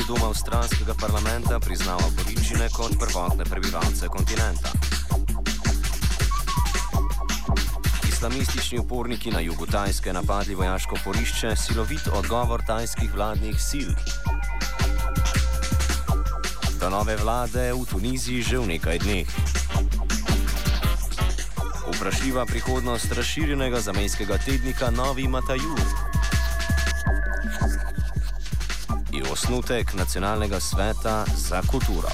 spodnji dom avstralskega parlamenta priznal aboričine kot prvotne prebivalce kontinenta. Islamistični uporniki na jugu Tajske napadli vojaško oporišče, silovit odgovor tajskih vladnih sil. Do nove vlade v Tuniziji že v nekaj dneh. Vprašljiva prihodnost razširjenega zamejskega tednika Novi Mataju. In osnutek Nacionalnega sveta za kulturo.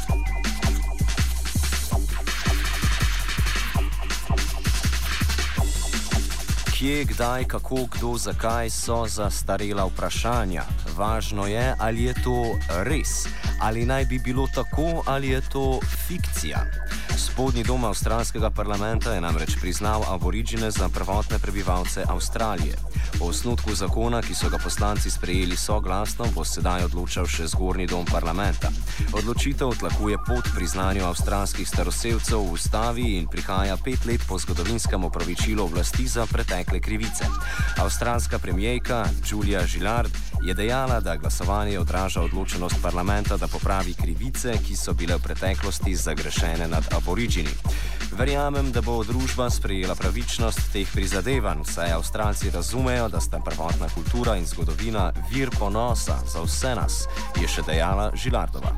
Kje, kdaj, kako, kdo, zakaj so zastarela vprašanja. Važno je, ali je to res, ali naj bi bilo tako, ali je to fikcija. Spodnji dom avstralskega parlamenta je namreč priznal aboričine za prvotne prebivalce Avstralije. O osnutku zakona, ki so ga poslanci sprejeli soglasno, bo sedaj odločal še zgornji dom parlamenta. Odločitev tlakuje pot priznanju avstralskih staroselcev v ustavi in prihaja 5 let po zgodovinskem opravičilu oblasti za pretekle krivice. Avstralska premijerka Julia Gillard je dejala, da glasovanje odraža odločenost parlamenta, da popravi krivice, ki so bile v preteklosti zagrešene nad aboričini. Verjamem, da bo družba sprejela pravičnost teh prizadevanj, saj Avstralci razumejo, da sta prvotna kultura in zgodovina vir ponosa za vse nas, je še dejala Gillardova.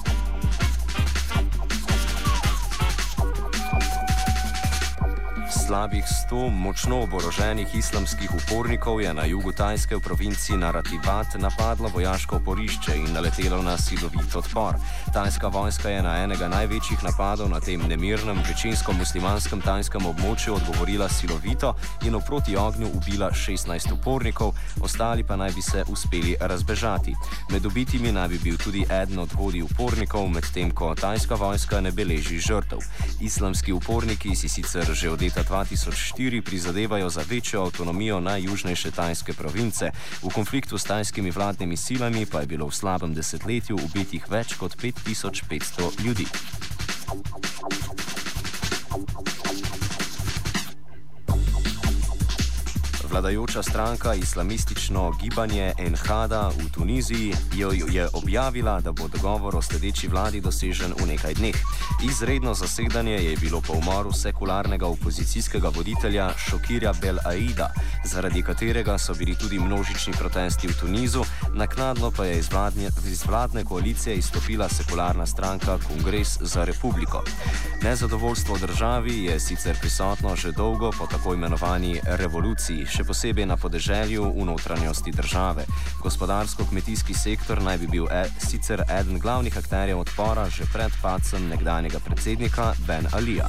Slabih 100 močno oboroženih islamskih upornikov je na jugu Tajske v provinciji Narathiwat napadlo vojaško oporišče in naletelo na silovit odpor. Tajska vojska je na enega največjih napadov na tem nemirnem, večinsko muslimanskem tajskem območju odgovorila silovito in oproti ognju ubila 16 upornikov, ostali pa naj bi se uspeli razbežati. Med ubitimi naj bi bil tudi eden od vodij upornikov, medtem ko tajska vojska ne beleži žrtev. Islamski uporniki si sicer že od leta 2004 prizadevajo za večjo avtonomijo najjužnejše tajske province. V konfliktu s tajskimi vladnimi silami pa je bilo v slabem desetletju ubitih več kot 5500 ljudi. Vladajoča stranka islamistično gibanje Ennahda v Tuniziji je objavila, da bo dogovor o sledeči vladi dosežen v nekaj dneh. Izredno zasedanje je bilo po umoru sekularnega opozicijskega voditelja Šokirja Bel Aida, zaradi katerega so bili tudi množični protesti v Tunizu, naknadno pa je iz vladne koalicije izstopila sekularna stranka Kongres za republiko. Nezadovoljstvo v državi je sicer prisotno že dolgo po tako imenovani revoluciji, še posebej na podeželju v notranjosti države. Gospodarsko-kmetijski sektor naj bi bil sicer eden glavnih akterjev odpora že pred padcem nekdanjega predsednika Ben Alija.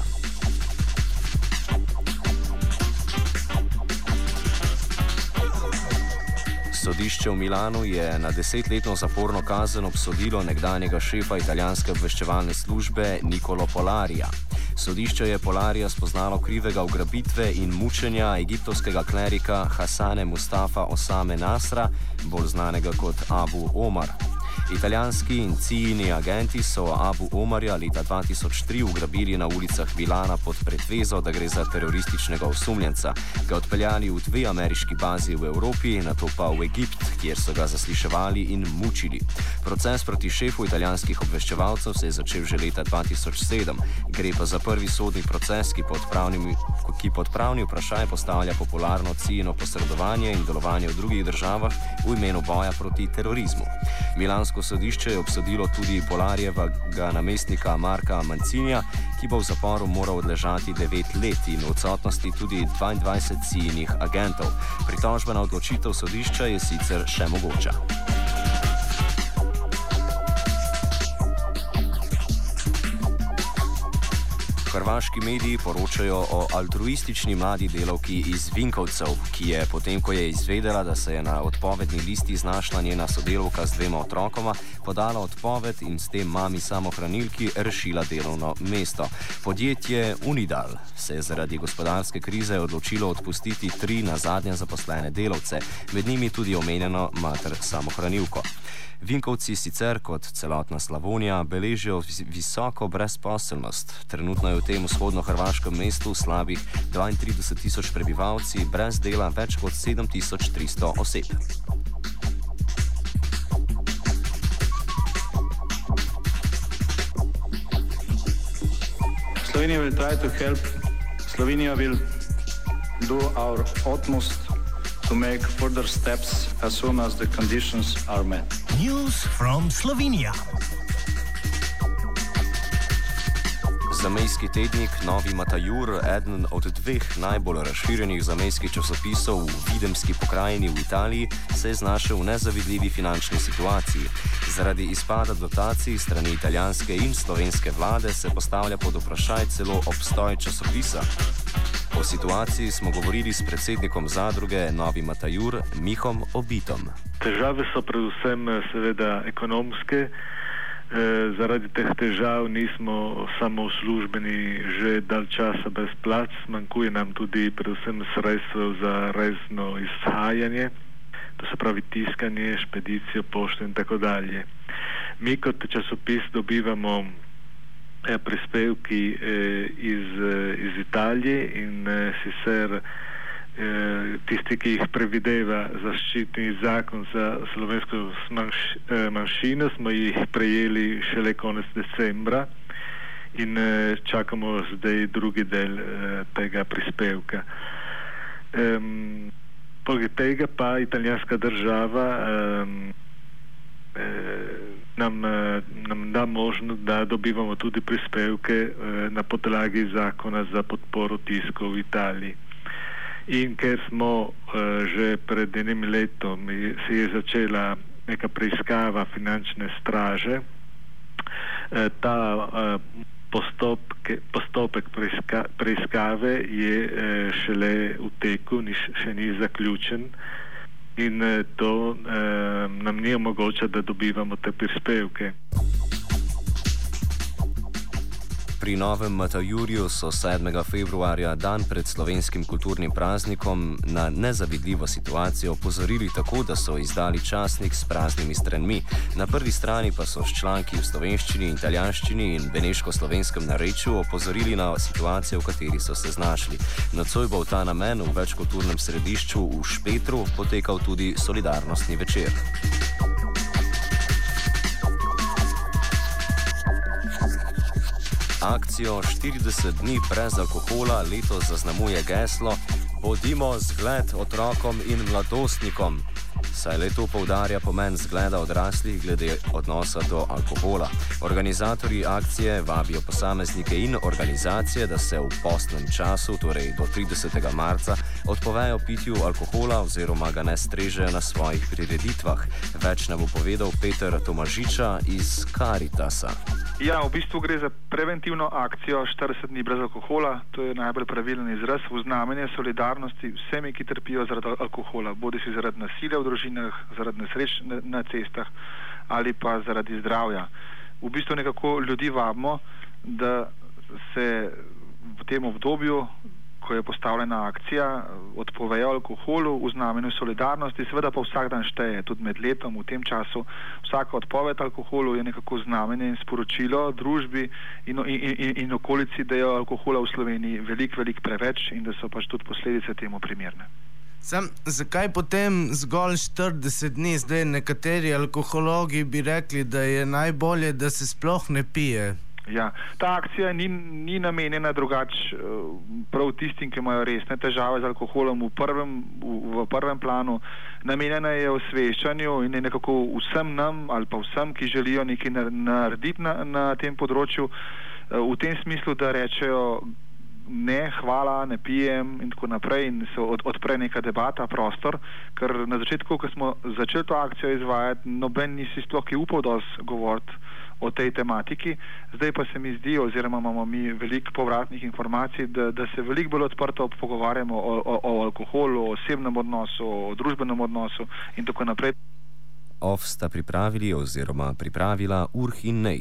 Sodišče v Milanu je na 10-letno zaporno kazen obsodilo nekdanjega šefa italijanske obveščevalne službe Nicolo Polarija. Sodišče je Polarija spoznalo krivega ugrabitve in mučenja egiptovskega klerika Hasane Mustafa Osame Nasra, bolj znanega kot Abu Omar. Italijanski in ciljni agenti so Abu Omarja leta 2003 ugrabili na ulicah Milana pod pretvezo, da gre za terorističnega osumljenca, ga odpeljali v 2 ameriški bazi v Evropi, nato pa v Egipt, kjer so ga zasliševali in mučili. Proces proti šefu italijanskih obveščevalcev se je začel že leta 2007. Gre pa za prvi sodni proces, ki pod pravni vprašaj postavlja popularno ciljno posredovanje in delovanje v drugih državah v imenu boja proti terorizmu. Milansko sodišče je obsodilo tudi Polarjevega namestnika Marka Mancinija, ki bo v zaporu moral odležati 9 let in v odsotnosti tudi 22 ciljnih agentov. Pritožbena odločitev sodišča je sicer še mogoča. Hrvaški mediji poročajo o altruistični mladi delavki iz Vinkovcev, ki je potem, ko je izvedela, da se je na odpovedni listi znašla njena sodelavka z 2 otrokoma, podala odpoved in s tem mami samohranilki rešila delovno mesto. Podjetje Unidal se je zaradi gospodarske krize odločilo odpustiti 3 nazadnje zaposlene delavce, med njimi tudi omenjeno mater samohranilko. Vinkovci sicer kot celotna Slavonija beležijo visoko brezposelnost. Trenutno je v tem vzhodno-hrvaškem mestu slabih 32.000 prebivalci, brez dela več kot 7.300 oseb. Slovenia will try to help. Slovenia will do our utmost to make further steps as soon as the conditions are met. News from Slovenia. Zamejski tednik Novi Matajur, eden od dveh najbolj razširjenih zamejskih časopisov v Videmski pokrajini v Italiji, se je znašel v nezavidljivi finančni situaciji. Zaradi izpada dotacij strani italijanske in slovenske vlade se postavlja pod vprašaj celo obstoj časopisa. O situaciji smo govorili s predsednikom zadruge Novi Matajur, Mihom Obitom. Težave so predvsem seveda ekonomske. Zaradi teh težav nismo samo službeni že dalj časa brez plač, manjkuje nam tudi predvsem sredstev za resno izhajanje, to se pravi tiskanje, špedicijo, pošto in tako dalje. Mi kot časopis dobivamo prispevki iz Italije in sicer tisti, ki jih predvideva zaščitni zakon za slovensko manjšino, smo jih prejeli šele konec decembra in čakamo zdaj drugi del tega prispevka. Poleg tega pa italijanska država nam da možnost, da dobivamo tudi prispevke na podlagi zakona za podporo tisku v Italiji. In ker smo že pred enim letom se je začela neka preiskava finančne straže, ta postopek preiskave je šele v teku, še ni zaključen in to nam ni omogoča, da dobivamo te prispevke. Pri Novem Matajurju so 7. februarja, dan pred slovenskim kulturnim praznikom, na nezavidljivo situacijo opozorili tako, da so izdali časnik s praznimi stranmi. Na prvi strani pa so s članki v slovenščini, italijanščini in beneško-slovenskem narečju opozorili na situacijo, v kateri so se znašli. Nocoj bo v ta namen v večkulturnem središču v Špetru potekal tudi solidarnostni večer. Akcijo 40 dni brez alkohola letos zaznamuje geslo Bodimo zgled otrokom in mladostnikom, saj le to poudarja pomen zgleda odraslih glede odnosa do alkohola. Organizatorji akcije vabijo posameznike in organizacije, da se v postnem času, torej do 30. marca, odpovejo pitju alkohola oziroma ga ne strežejo na svojih prireditvah. Več nam bo povedal Peter Tomažiča iz Caritasa. Ja, v bistvu gre za preventivno akcijo 40 dni brez alkohola, to je najbolj pravilen izraz, v znamenje solidarnosti vsemi, ki trpijo zaradi alkohola, bodi si zaradi nasilja v družinah, zaradi nesreč na cestah ali pa zaradi zdravja. V bistvu nekako ljudi vabimo, da se v tem obdobju, ko je postavljena akcija, odpovejo alkoholu v znamenju solidarnosti, seveda pa vsak dan šteje, tudi med letom, v tem času. Vsaka odpoved alkoholu je nekako znamenje in sporočilo družbi in okolici, da je alkohola v Sloveniji veliko preveč in da so pač tudi posledice temu primerne. Zakaj potem zgolj 40 dni? Zdaj nekateri alkohologi bi rekli, da je najbolje, da se sploh ne pije. Ja, ta akcija ni namenjena drugače prav tistim, ki imajo resne težave z alkoholom v prvem planu. Namenjena je osveščanju in je nekako vsem nam ali pa vsem, ki želijo nekaj narediti na tem področju, v tem smislu, da rečejo ne, hvala, ne pijem in tako naprej in se odpre neka debata, prostor, ker na začetku, ko smo začeli to akcijo izvajati, noben nisi sploh ki upal dosti govoriti o tej tematiki. Zdaj pa se mi zdi, oziroma imamo mi veliko povratnih informacij, da se veliko bolj odprto pogovarjamo o alkoholu, o osebnem odnosu, o družbenem odnosu in tako naprej. Sta pripravili oziroma pripravila Urh in Nej.